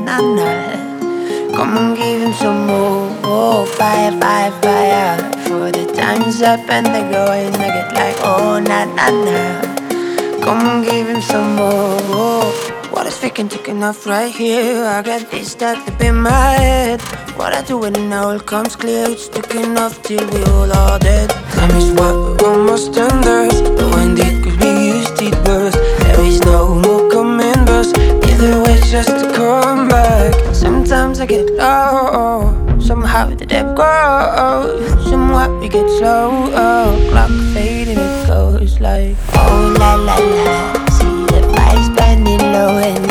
na na. Come and give him some more, oh, fire, fire, fire. For the time's up and the going, I get like, oh, na na na. Come and give him some more, oh. What is freaking taking off right here? I got this stuck up in my head. What I do when it all comes clear, it's taking off till we all are dead. Time is what we're almost under, but when it could be used it burst. There is no more coming burst, either way just to come back. Sometimes I get low, somehow the depth grows. Somewhat we get slow, clock fading, it goes like, oh la la la. See the vibes burning low and